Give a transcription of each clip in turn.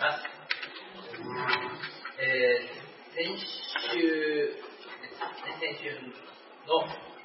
ます。先週の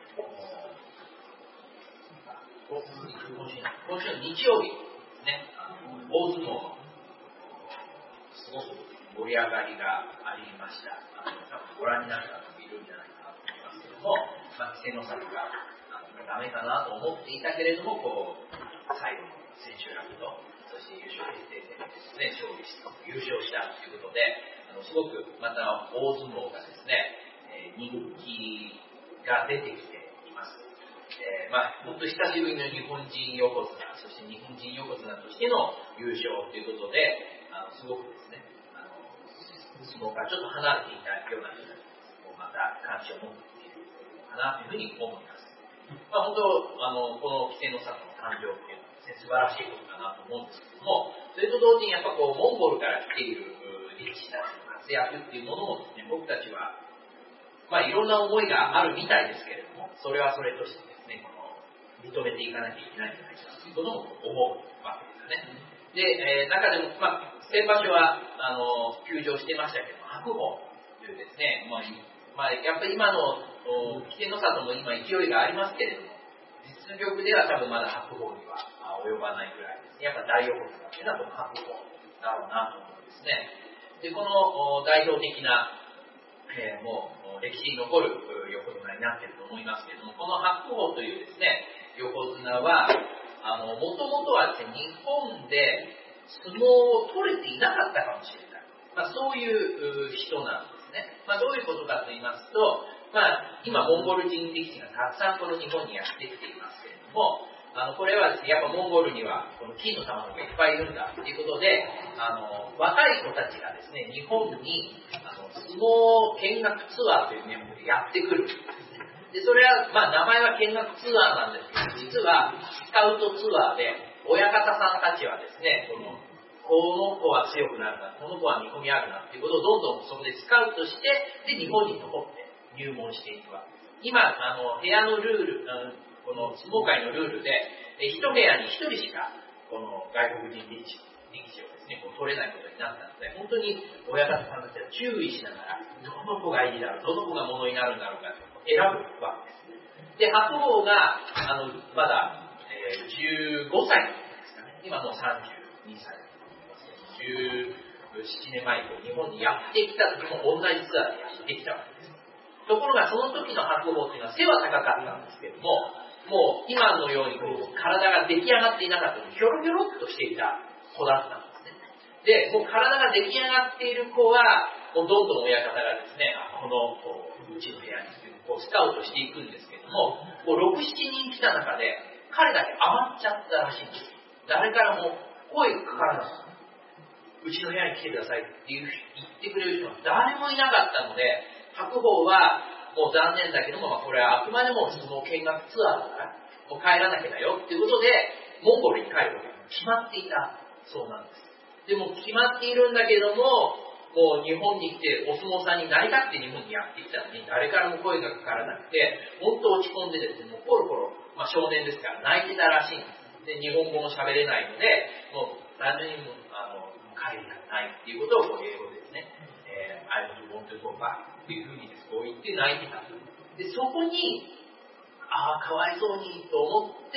今週の日曜日ね、大相撲のすごく盛り上がりがありました。多分ご覧になる方もいるんじゃないかなと思いますけども、稀勢の里がダメかなと思っていたけれども、最後の千秋楽と、そして優勝決定戦でですね、優勝したということで、すごくまた大相撲がですね、人気が出てきています。本当に久しぶりの日本人横綱、そして日本人横綱としての優勝ということで、すごくですね、相撲からちょっと離れていたような人たちもまた関心を持っているかなというふうに思います。本当、この稀勢の里の誕生っていうのはですね、素晴らしいことかなと思うんですけども、それと同時にやっぱモンゴルから来ている力士たちの活躍っていうものもですね、僕たちはいろんな思いがあるみたいですけれども、それはそれとしてですね、認めていかなきゃいけないんじゃないかということも思うわけですよね。で、中でも、先場所は休場してましたけども、白鵬というですね、やっぱり今の稀勢の里も今勢いがありますけれども、実力では多分まだ白鵬には及ばないぐらいですね。やっぱ大横綱っていうのはこの白鵬だろうなと思うんですね。で、この代表的な、もう歴史に残る横綱になっていると思いますけれども、この白鵬というですね、横綱は、もともとはですね、日本で相撲を取れていなかったかもしれない。そういう人なんですね。どういうことかと言いますと、今、モンゴル人力士がたくさんこの日本にやってきていますけれども、これはですね、やっぱモンゴルにはこの金の卵がいっぱいいるんだということで、若い子たちがですね、日本に相撲見学ツアーという名目でやってくるんですね。で、それは、名前は見学ツアーなんですけど、実はスカウトツアーで、親方さんたちはですね、この子は強くなるな、この子は見込みあるなっていうことをどんどんそこでスカウトして、で、日本に残って入門していくわけです。今、部屋のルール、この相撲界のルールで、一部屋に一人しか、この外国人力士をですね、取れないことになったので、本当に親方さんたちは注意しながら、どの子がいいだろう、どの子がものになるんだろうかと選ぶわけです。で、白鵬が、まだ、15歳ですかね、今もう32歳。17年前に日本にやってきた時も同じツアーでやってきたわけです。ところがその時の白鵬っていうのは背は高かったんですけども、もう今のように体が出来上がっていなかったので、ひょろひょろっとしていた子だったんですね。で、もう体が出来上がっている子は、もうどんどん親方がですね、このうちの部屋にスカウトしていくんですけども、6、7人来た中で、彼だけ余っちゃったらしいんです。誰からも声がかからなかった。うちの部屋に来てくださいって言ってくれる人は誰もいなかったので、白鵬はもう残念だけども、これはあくまでもその見学ツアーだから、もう帰らなきゃだよっていうことで、モンゴルに帰ることが決まっていたそうなんです。でも決まっているんだけども、もう日本に来てお相撲さんになりたくて日本にやってきたのに、誰からも声がかからなくて、本当落ち込んでですね、もうコロコロ、少年ですから泣いてたらしいんです。で、日本語も喋れないので、もう単純に帰りたくないっていうことを英語でですね、I want to go back っていうふうにです、こう言って泣いてた。で、そこに、かわいそうにと思って、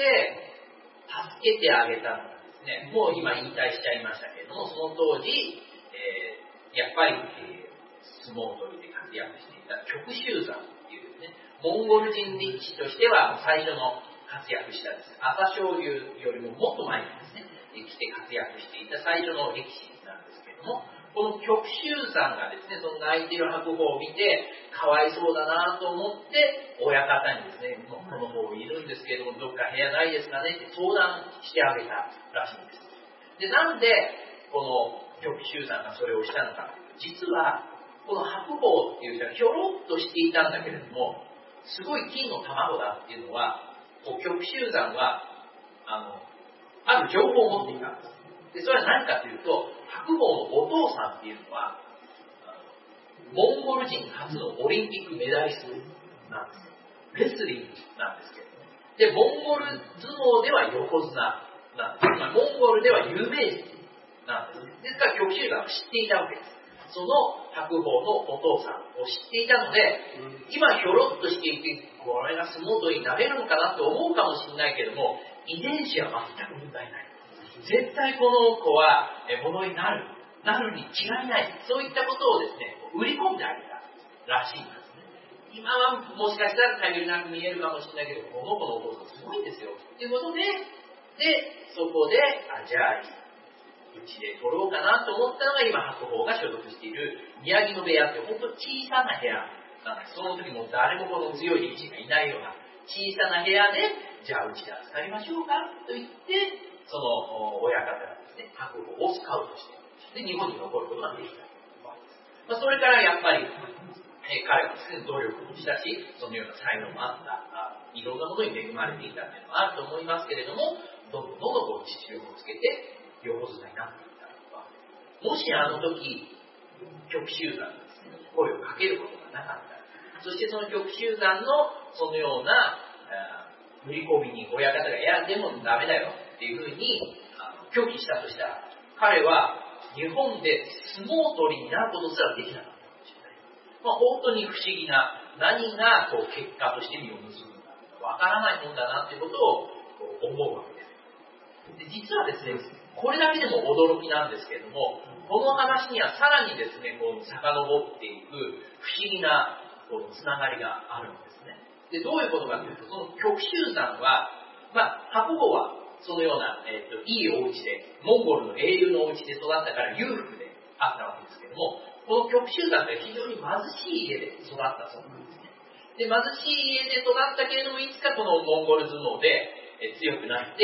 助けてあげたのがですね、もう今引退しちゃいましたけれども、その当時、やっぱり、相撲取りで活躍していた旭秀山っていうですね、モンゴル人力士としては最初の活躍したですね、朝青龍よりももっと前にですね、来て活躍していた最初の力士なんですけれども、この旭秀山がですね、その泣いている白鵬を見て、かわいそうだなと思って、親方にですね、もうこの方いるんですけれども、どっか部屋ないですかねって相談してあげたらしいんです。で、なんで、この旭秀山がそれをしたのか。実は、この白鵬っていう人はひょろっとしていたんだけれども、すごい金の卵だっていうのは、旭秀山は、ある情報を持っていたんです。で、それは何かというと、白鵬のお父さんっていうのは、モンゴル人初のオリンピックメダリストなんですよ。レスリングなんですけど、で、モンゴル相撲では横綱なんです。モンゴルでは有名人なんですね。ですから極集団は知っていたわけです。その白鵬のお父さんを知っていたので、今ひょろっとしていて、これが相撲取りになれるのかなって思うかもしれないけども、遺伝子は全く問題ない。絶対この子はものになるに違いない。そういったことをですね、売り込んであげたらしいんですね。今はもしかしたら頼りなく見えるかもしれないけど、この子のお父さんすごいんですよ。ということで、そこで、じゃあ、うちで取ろうかなと思ったのが今白鵬が所属している宮城野部屋って本当小さな部屋なんです。その時も誰もこの強い力士がいないような小さな部屋で、じゃあうちで預かりましょうかと言って、その親方がですね、白鵬をスカウトして、で、日本に残ることができたわけです。それからやっぱり、彼はですね、努力もしたし、そのような才能もあった、いろんなものに恵まれていたというのはあると思いますけれども、どんどんこう実力をつけて、横綱になっていったのは、もしあの時、極集団がですね、声をかけることがなかった。そしてその極集団のそのような振り込みに親方が、いや、でもダメだよっていうふうに拒否したとしたら、彼は日本で相撲取りになることすらできなかったかもしれない。本当に不思議な、何がこう結果として実を結ぶのか、わからないもんだなっていうことを思うわけです。で、実はですね、これだけでも驚きなんですけれども、この話にはさらにですね、こう遡っていく不思議なこうつながりがあるんですね。で、どういうことかというと、その極集団は、白鵬はそのような、いいお家で、モンゴルの英雄のお家で育ったから裕福であったわけですけれども、この極集団って非常に貧しい家で育ったそうなんですね。で、貧しい家で育ったけれども、いつかこのモンゴル相撲で強くなって、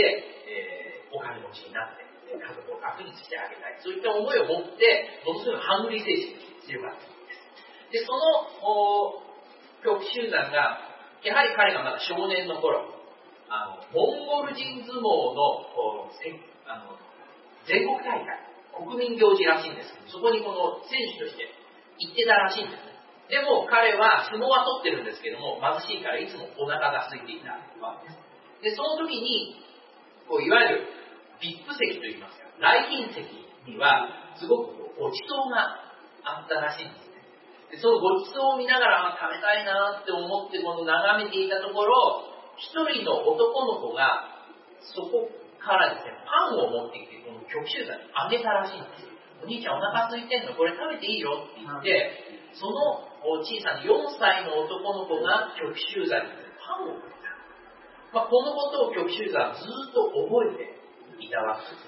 お金持ちになって、家族を楽にしてあげたい。そういった思いを持って、ものすごいハングリー精神が強かったんです。で、その極集団が、やはり彼がまだ少年の頃、モンゴル人相撲の全国大会、国民行事らしいんですけど、そこにこの選手として行ってたらしいんですね。でも彼は相撲は取ってるんですけども、貧しいからいつもお腹が空いていたわけです。で、その時に、こういわゆるVIP席といいますか、来賓席にはすごくごちそうがあったらしいんですね。で、そのごちそうを見ながら食べたいなって思ってこの眺めていたところ、一人の男の子がそこからですね、パンを持ってきてこの極集団にあげたらしいんですよ。お兄ちゃんお腹空いてんのこれ食べていいよって言って、その小さな4歳の男の子が極集団にパンをくれた。このことを極集団はずっと覚えていたわけです。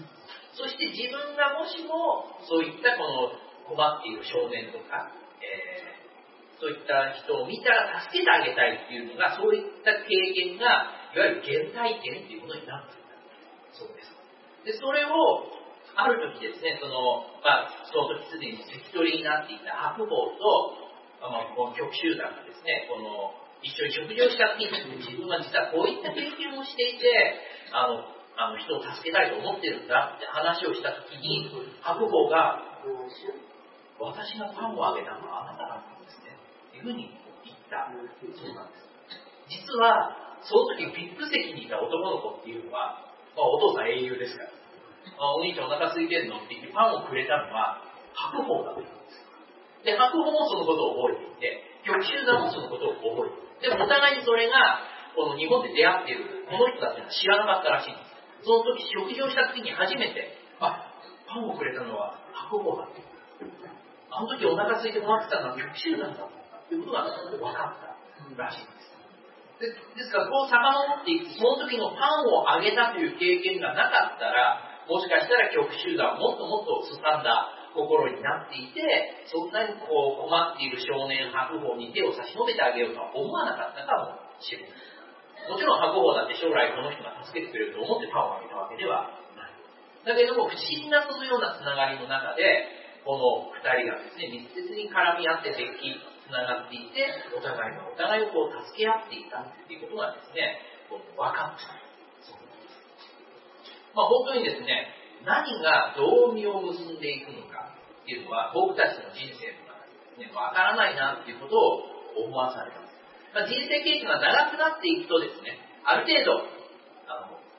そして自分がもしもそういったこの困っている少年とか、そういった人を見たら助けてあげたいっていうのが、そういった経験がいわゆる原体験っていうものになっていたそうです。で、それをある時ですね、その時すでに関取になっていた白鵬と、この極集団がですね、この一緒に食事をした時に自分は実はこういった経験をしていて、人を助けたいと思ってるんだって話をした時に、白鵬が、私がパンをあげたのはあなただったんですね。というふうに言った。そうなんです。実は、その時 VIP 席にいた男の子っていうのは、お父さん英雄ですから、お兄ちゃんお腹空いてんのって言ってパンをくれたのは白鵬だったんです。で、白鵬もそのことを覚えていて、極集団もそのことを覚えている。でもお互いにそれが、この日本で出会っている、この人たちは知らなかったらしいんです。その時食事をした時に初めて、パンをくれたのは白鵬だって。あの時お腹空いてもらってたのは極集団だったということが分かったらしいんです。ですから、こう遡っていくと、その時のパンをあげたという経験がなかったら、もしかしたら極集団はもっともっとすさんだ心になっていて、そんなにこう困っている少年白鵬に手を差し伸べてあげようとは思わなかったかもしれない。もちろん白鵬だって将来この人が助けてくれると思ってパンをあげたわけではない。だけども、不思議なそのようなつながりの中で、この二人がですね、密接に絡み合ってつながっていて、お互いがお互いをこう助け合っていたということがですね、分かった。そうです。本当にですね、何がどう実を結んでいくのかっていうのは、僕たちの人生の中でですね、わからないなっていうことを思わされます。人生経験が長くなっていくとですね、ある程度、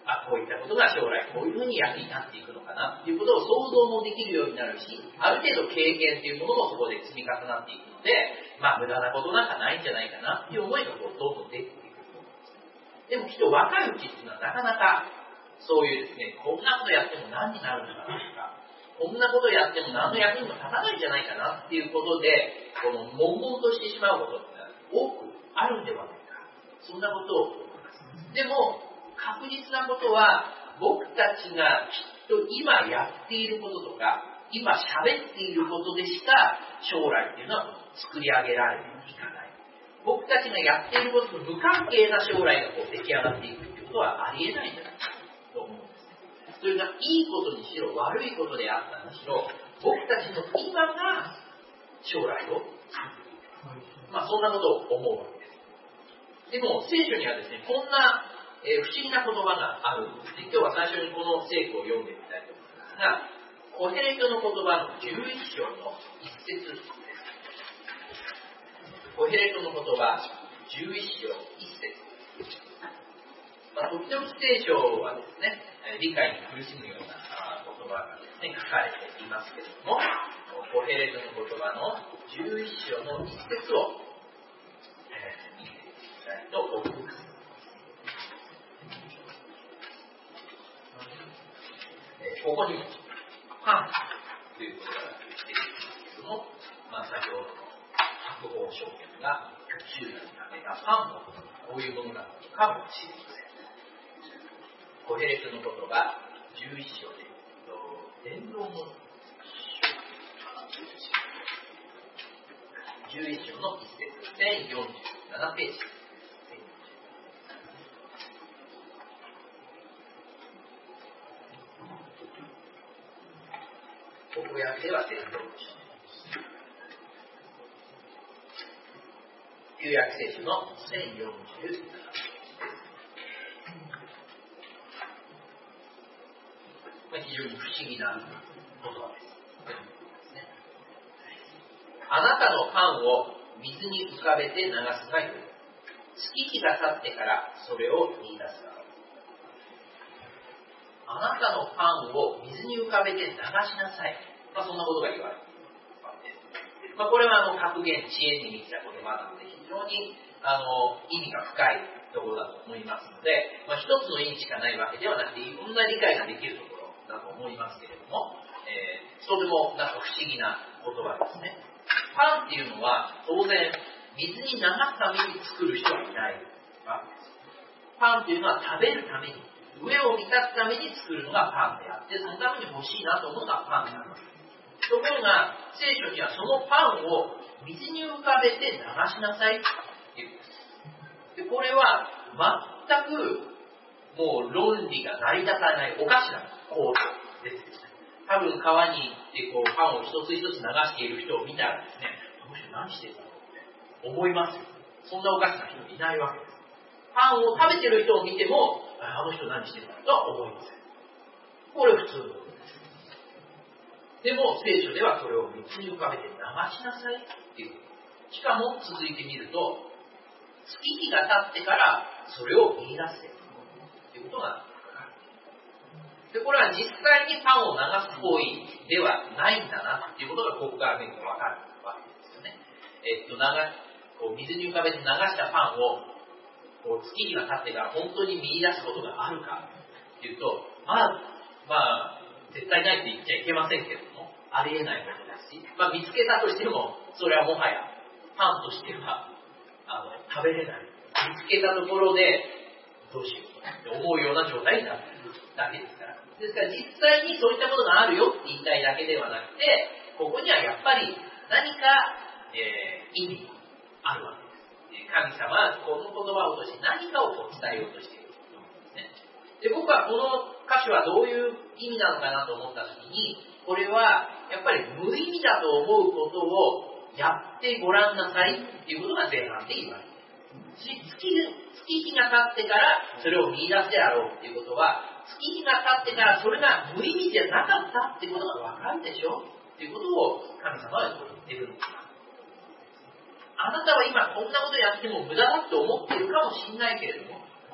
こういったことが将来こういうふうに役に立っていくのかなっていうことを想像もできるようになるし、ある程度経験っていうものもそこで積み重なっていくので、無駄なことなんかないんじゃないかなっていう思いがどんどん出てくると思うんです。でもきっと若いうちっていうのはなかなかそういうですね、こんなことやっても何になるのかなとか、こんなことやっても何の役にも立たないんじゃないかなっていうことで、この悶々としてしまうことって多くあるんではないか。そんなことを思います。でも、確実なことは、僕たちがきっと今やっていることとか、今喋っていることでしか将来っていうのは作り上げられていかない。僕たちがやっていることと無関係な将来が出来上がっていくっていうことはありえないんじゃないかと思うんですね。それがいいことにしろ悪いことであったにしろ、僕たちの今が将来を作る。そんなことを思うわけです。でも聖書にはですね、こんな不思議な言葉があるんですね。今日は最初にこの聖句を読んでみたいと思いますが、コヘレトの言葉の11章の一節です。コヘレトの言葉11章一節。時々聖書はですね、理解に苦しむような言葉がですね、書かれていますけれども、コヘレトの言葉の11章の一節を見ていきたいと思います。ここにもパンということが出てきますけれども、先ほどの白鵬証券が10年に挙げたパンのこういうものなのかもしれません。コヘレトの言葉11章で伝道の11章の一節1047ページ。ここ訳では伝道の書。旧約聖書の1047ページです。非常に不思議な言葉です。あなたのパンを水に浮かべて流すがよい。月日が経ってからそれを見出すがよい。あなたのパンを水に浮かべて流しなさい。そんなことが言われているわけです。これは格言、知恵に満ちた言葉なので、非常に意味が深いところだと思いますので、一つの意味しかないわけではなくて、いろんな理解ができるところだと思いますけれども、とても不思議な言葉ですね。パンっていうのは当然水に流すために作る人はいないわけです。パンっていうのは食べるために、上を満たすために作るのがパンであって、そのために欲しいなと思うのがパンなんです。ところが聖書にはそのパンを水に浮かべて流しなさいっていうんです。でこれは全くもう論理が成り立たないおかしな行動です。多分川に行ってパンを一つ一つ流している人を見たらですね、この人何してるんだろうって思いますよ。そんなおかしな人いないわけです。パンを食べてる人を見ても、あの人何してるんだとは思いません。これ普通のことです。でも聖書ではそれを水に浮かべて流しなさいっていう。しかも続いてみると、月日が経ってからそれを見出せということがで、これは実際にパンを流す行為ではないんだなっていうことがここから見ると分かるわけですよね。水に浮かべて流したパンを月日が経ってから本当に見出すことがあるかっていうと、絶対ないって言っちゃいけませんけれども、ありえないことですし、見つけたとしても、それはもはやパンとしては食べれない。見つけたところでどうしようと思うような状態になっているだけですから。ですから実際にそういったものがあるよって言いたいだけではなくて、ここにはやっぱり何か、意味があるわけです。神様はこの言葉を通して何かを伝えようとしていると思うんですね。で、僕はこの歌詞はどういう意味なのかなと思ったときに、これはやっぱり無意味だと思うことをやってごらんなさいっていうことが前半で言われている。月日が経ってからそれを見出すであろうっていうことは、月日が経ってからそれが無意味じゃなかったっていうことが分かるでしょっていうことを神様は言っているんです。あなたは今こんなことやっても無駄だと思っているかもしれないけれども、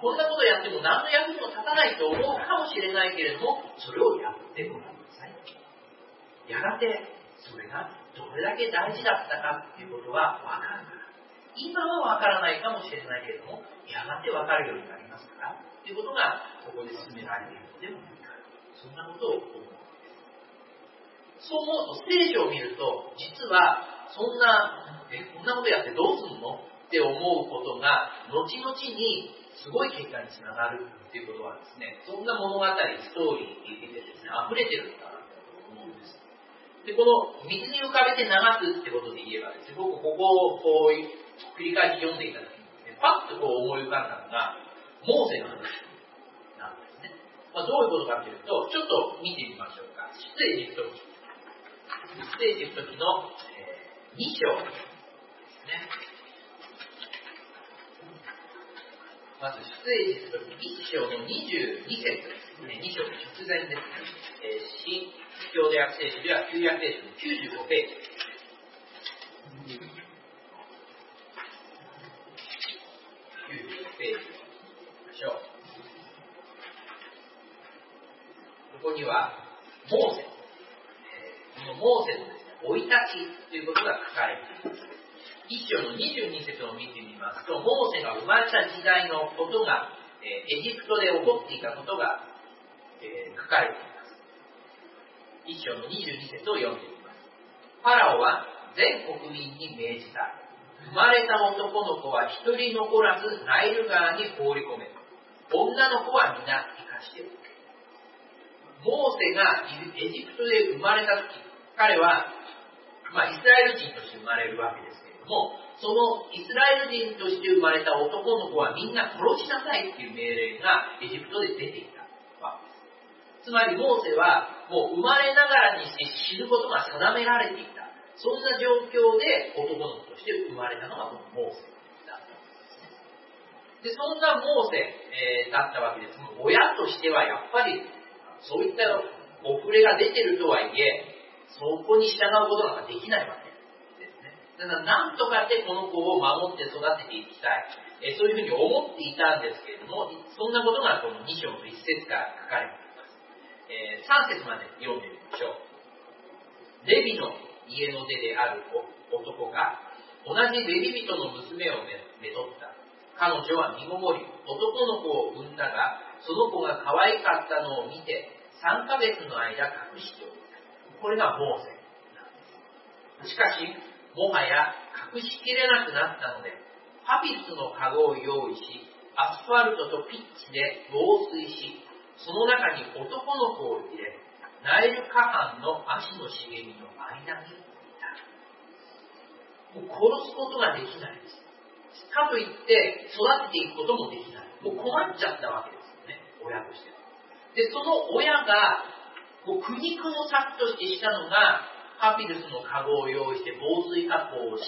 こんなことやっても何の役にも立たないと思うかもしれないけれども、それをやってごらんなさい。やがてそれがどれだけ大事だったかっていうことは分かるから。今は分からないかもしれないけれども、やがて分かるようになりますからっていうことがここで進められているのではないか。そんなことを思う。そう思うと聖書を見ると、実はそんなこんなことやってどうすんのって思うことが後々にすごい結果につながるっていうことはですね、そんな物語、ストーリーでですね、溢れてるんだなと思うんです。で、この水に浮かべて流すってことで言えばですね、僕ここをこう繰り返し読んでいただきに、ね、パッとこう思い浮かんだのが、モーセの話なんですね。どういうことかというと、ちょっと見てみましょうか。出エジプト記の、2章ですね。まず出エジプト記1章の22節ですね。2章の直前ですね。新共同訳聖書では旧約聖書の95ページです。95ページを見ましょう。ここにはモーセ、このモーセのですね、生い立ちということが書かれています。一章の22節を見てみますと、モーセが生まれた時代のことが、エジプトで起こっていたことが、書かれています。一章の22節を読んでみます。ファラオは全国民に命じた。生まれた男の子は一人残らずナイル川に放り込め。女の子は皆生かしておけ。モーセがエジプトで生まれた時、彼は、イスラエル人として生まれるわけですけれども、そのイスラエル人として生まれた男の子はみんな殺しなさいっていう命令がエジプトで出ていたわけです。つまりモーセはもう生まれながらにして死ぬことが定められていた。そんな状況で男の子として生まれたのがこのモーセだったわけです。で、そんなモーセ、だったわけです。親としてはやっぱりそういったお触れが出てるとはいえ、そこに従うことなんかできないわけですね。だからなんとかしてこの子を守って育てていきたい。そういうふうに思っていたんですけれども、そんなことがこの2章の1節から書かれています。3節まで読んでみましょう。レビの家の出である男が同じレビ人の娘をめとった。彼女は身ごもり、男の子を産んだが、その子が可愛かったのを見て、3ヶ月の間隠しておいた。これがモーセなんです。しかし、もはや隠しきれなくなったので、パピスのカゴを用意し、アスファルトとピッチで防水し、その中に男の子を入れ、ナイル河畔の足の茂みの間にいた。もう殺すことができないです。かといって育てていくこともできない。もう困っちゃったわけですよね、親としては。で、その親がもう苦肉の策としてしたのが、パピルスのカゴを用意して防水加工をして、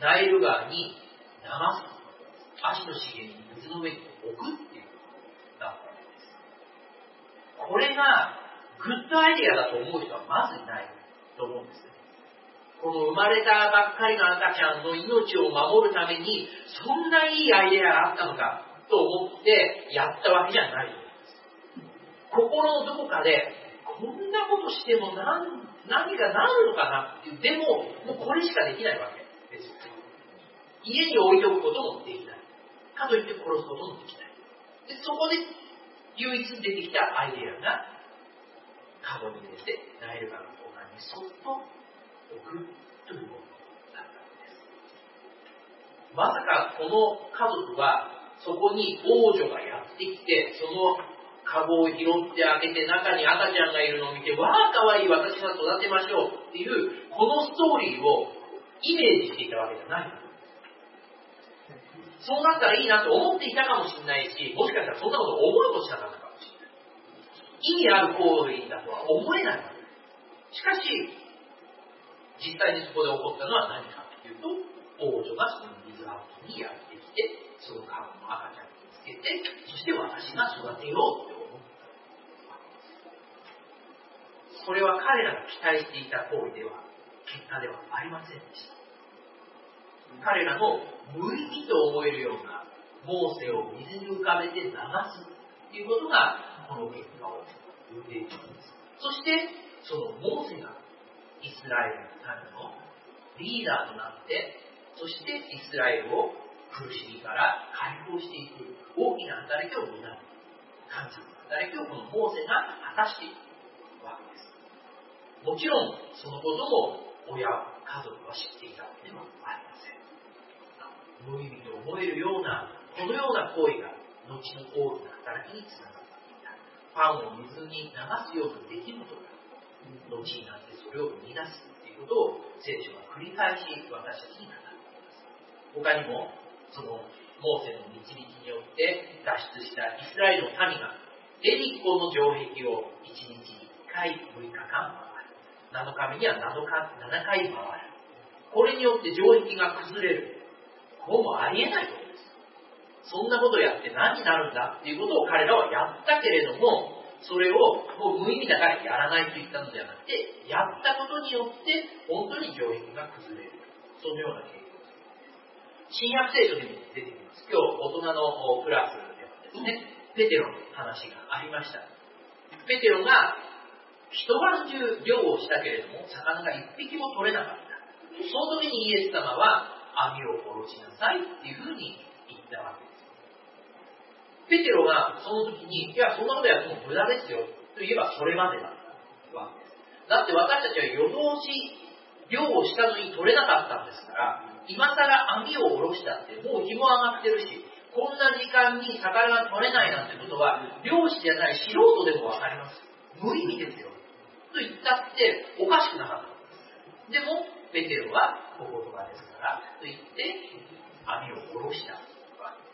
ナイル川に流す。足の茂みに水の上に置くっていうことだったわけです。これがグッドアイデアだと思う人はまずいないと思うんですね。この生まれたばっかりの赤ちゃんの命を守るために、そんないいアイデアがあったのかと思ってやったわけじゃないと思います。心のどこかで、こんなことしても何がなるのかなっていう、でも、もうこれしかできないわけですよね。家に置いておくこともできない。かといって殺すこともできない。で、そこで唯一出てきたアイデアが、カゴに入れて、ナイル川の湖岸にそっと置くというものだったんです。まさかこの家族はそこに王女がやってきて、そのカゴを拾ってあげて中に赤ちゃんがいるのを見て、わあかわいい、私が育てましょうっていうこのストーリーをイメージしていたわけじゃない。そうなったらいいなと思っていたかもしれないし、もしかしたらそんなこと思うことしなかったかもしれない。意味ある行為だとは思えないわけです。しかし実際にそこで起こったのは何かというと、王女がその水ハウスにやってきて、そのカゴの赤ちゃんにつけて、そして私が育てようって思ったわけです。それは彼らが期待していた行為では、結果ではありませんでした。彼らの無意味と思えるようなモーセを水に浮かべて流すということがこの結果を生んでいるのです。そしてそのモーセがイスラエルの民のリーダーとなって、そしてイスラエルを苦しみから解放していく大きな働きを担う神様の働きをこのモーセが果たしていくわけです。もちろんそのことも親は家族は知っていたわけではありません。無意味と思えるようなこのような行為が後の大きな働きにつながっていた。パンを水に流すような出来事が後になってそれを生み出すということを聖書は繰り返し私たちに語っています。他にもそのモーセの導きによって脱出したイスラエルの民がエリコの城壁を1日に1回6日間回る。7日目には7回回る。これによって城壁が崩れる。こうもありえないことです。そんなことをやって何になるんだっていうことを彼らはやったけれども、それをもう無意味だからやらないと言ったのではなくて、やったことによって本当に城壁が崩れる。そのような経験です。新約聖書にも出てきます。今日大人のクラスではですね、ペテロの話がありました。ペテロが一晩中漁をしたけれども魚が一匹も取れなかった。その時にイエス様は網を下ろしなさいっていうふうに言ったわけです。ペテロがその時に、いやそんなことやっても無駄ですよと言えばそれまでだったわけです。だって私たちは夜通し漁をしたのに取れなかったんですから、今更網を下ろしたってもう日も上がってるし、こんな時間に魚が取れないなんてことは漁師じゃない素人でもわかります。無意味ですよと言ったっておかしくなかったんです。でもペテロはお言葉ですからと言って網を下ろしたわけです。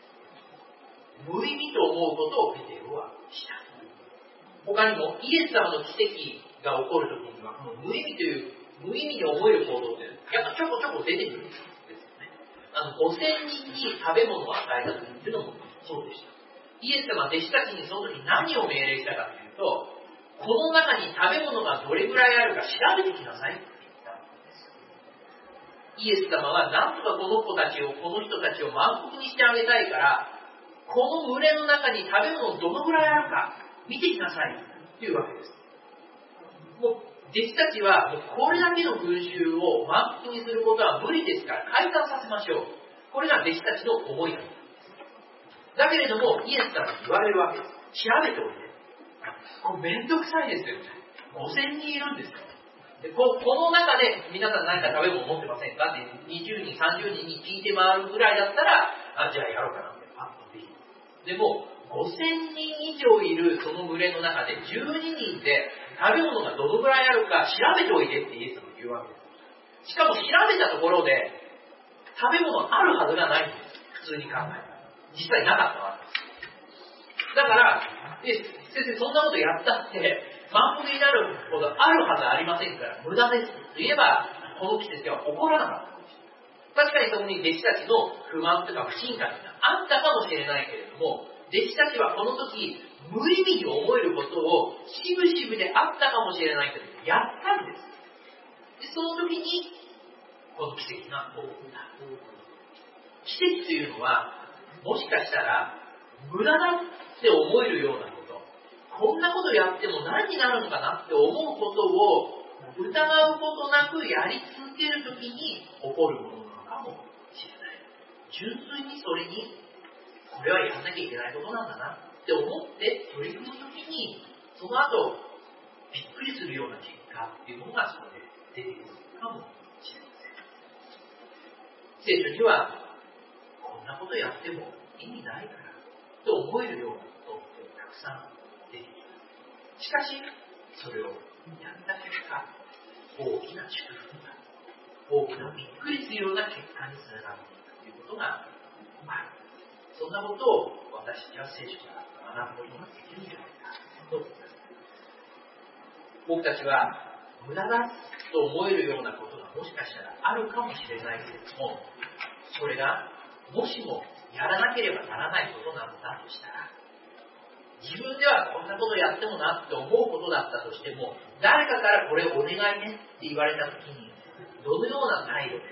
無意味と思うことをペテロはした。他にもイエス様の奇跡が起こるときにはこの無意味に思える行動ってやっぱちょこちょこ出てくるんですよね。5000人に食べ物を与えたというのもそうでした。イエス様は弟子たちにその時何を命令したかというと、この中に食べ物がどれぐらいあるか調べてきなさいって言ったんです。イエス様はなんとかこの人たちを満腹にしてあげたいから、この群れの中に食べ物どのぐらいあるか見てきなさいというわけです。もう弟子たちはもうこれだけの群衆を満腹にすることは無理ですから解散させましょう。これが弟子たちの思いだったんです。だけれどもイエス様に言われるわけです。調べておいて。これめんどくさいですよ。5000人いるんですよ。でこの中で皆さん何か食べ物持ってませんかって20人30人に聞いて回るぐらいだったら、じゃあやろうかなってパッとできる。でも5000人以上いるその群れの中で12人で食べ物がどのぐらいあるか調べておいてってイエス様が言うわけです。しかも調べたところで食べ物あるはずがないんです。普通に考えたら実際なかったわけです。だから先生そんなことやったって満腹になるほどあるはずありませんから無駄ですと言えばこの季節は起こらなかったかもしれない。確かにそこに弟子たちの不満とか不信感があったかもしれないけれども、弟子たちはこの時無意味に思えることをしぶしぶであったかもしれないけどやったんです。でその時にこの奇跡が起こった。奇跡というのはもしかしたら無駄だって思えるようなこと、こんなことやっても何になるのかなって思うことを疑うことなくやり続ける時に起こるものなのかもしれない。純粋にそれにこれはやらなきゃいけないことなんだなって思って取り組むときに、その後びっくりするような結果っていうものがそこで出てくるかもしれません。聖書にはこんなことやっても意味ないからと思えるようなことってたくさん出てきます。しかしそれをやった結果、大きな祝福が、大きなびっくりするような結果につながっていくということがある。そんなことを私たちは聖書から学ぶことができるんじゃないかと思います。僕たちは無駄だと思えるようなことがもしかしたらあるかもしれないけれども、それがもしもやらなければならないことなのだとしたら、自分ではこんなことやってもなって思うことだったとしても、誰かからこれお願いねって言われたときにどのような態度で、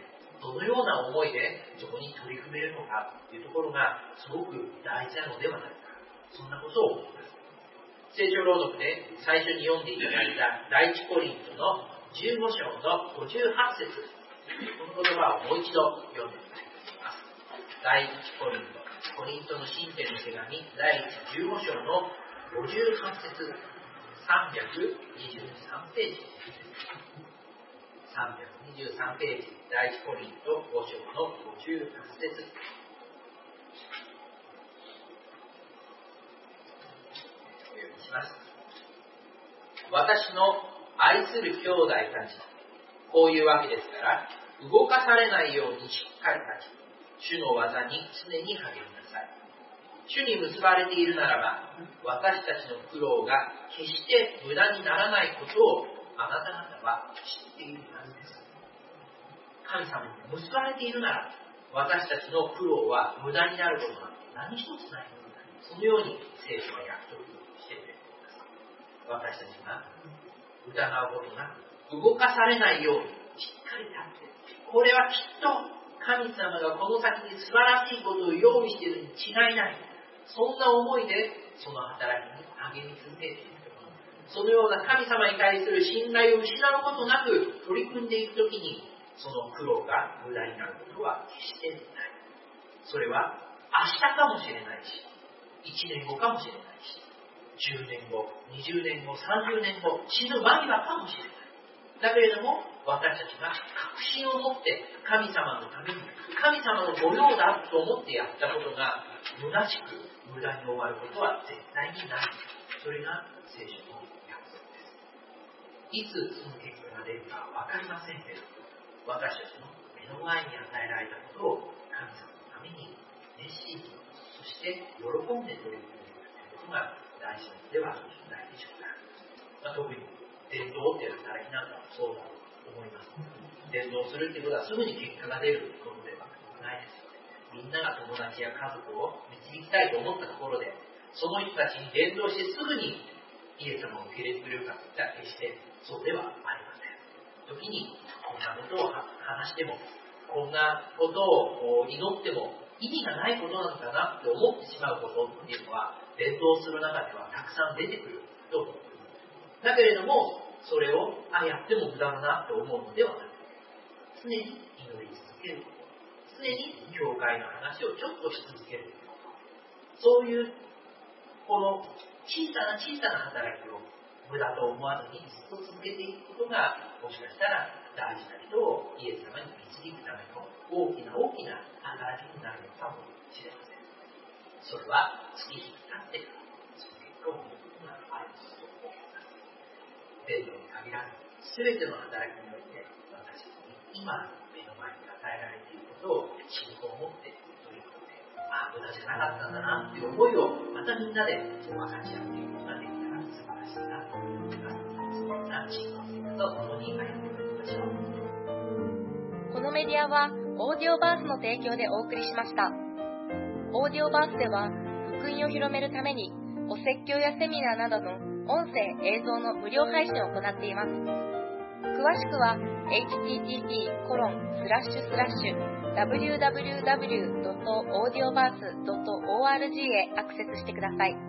どのような思いでそこに取り組めるのかというところがすごく大事なのではないか、そんなことを思います。聖書朗読で最初に読んでいただいた第一コリントの15章の58節、この言葉をもう一度読んでみたいと思います。第一コリントの信徒の手紙第15章の58節、323ページです。323ページ、第一コリント5章の58節。お読みします。私の愛する兄弟たち、こういうわけですから、動かされないようにしっかり立ち、主の技に常に励みなさい。主に結ばれているならば、私たちの苦労が決して無駄にならないことをあなた方は知っているはずです。神様に結ばれているなら、私たちの苦労は無駄になることなんて何一つない。そのように聖書は約束してくれています。私たちが疑うことなく、動かされないようにしっかり立って、これはきっと神様がこの先に素晴らしいことを用意しているに違いない。そんな思いでその働きに励み続けている。そのような神様に対する信頼を失うことなく取り組んでいくときに、その苦労が無駄になることは決してない。それは明日かもしれないし、1年後かもしれないし、10年後、20年後、30年後、死ぬ間際かもしれない。だけれども、私たちが確信を持って神様のために、神様の御用だと思ってやったことが虚しく無駄に終わることは絶対にない。それが聖書の約束です。いつその結果が出るかわかりませんけど、私たちの目の前に与えられたことを神様のために熱心に、そして喜んで取り組んでいくということが大事なのではないでしょうか。特に伝道っていう働きなんかもそうだと思います。伝道するっていうことはすぐに結果が出ることではないです。みんなが友達や家族を導きたいと思ったところで、その人たちに伝道してすぐにイエス様を受け入れてくれるかといったら決してそうではありません。時にこんなことを話しても、こんなことを祈っても意味がないことなのかなって思ってしまうことっていうのは伝道する中ではたくさん出てくると思います。だけれども、それをやっても無駄だなと思うのではなく、常に祈り続けること、常に教会の話をちょっとし続けること、そういうこの小さな小さな働きを無駄と思わずにずっと続けていくことが、もしかしたら大事な人をイエス様に導くための大きな大きな働きになるのかもしれません。それは月日が経ってからその結果を見ることがあると思います。伝道に限らず、すべての働きにおいて私たちに今目の前に与えられていることを信仰を持って取り組んで、無駄じゃなかったんだなという思いをまたみんなで分かち合っていくことができたら素晴らしいなと思います。そんな信仰生活を共に歩んでいきましょう。 このメディアはオーディオバースの提供でお送りしました。オーディオバースでは福音を広めるためにお説教やセミナーなどの音声・映像の無料配信を行っています。詳しくは http://www.audioverse.org へアクセスしてください。